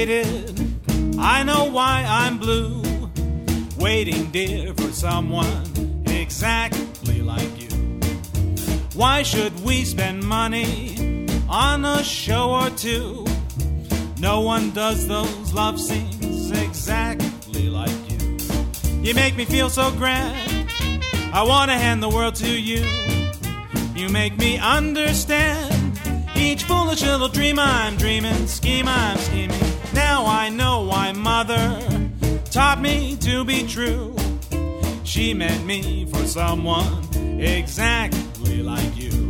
faded. I know why I'm blue. Waiting, dear, for someone exactly like you. Why should we spend money on a show or two? No one does those love scenes exactly like you. You make me feel so grand, I want to hand the world to you. You make me understand each foolish little dream I'm dreaming, scheme I'm scheming. Now I know why mother taught me to be true. She meant me for someone exactly like you.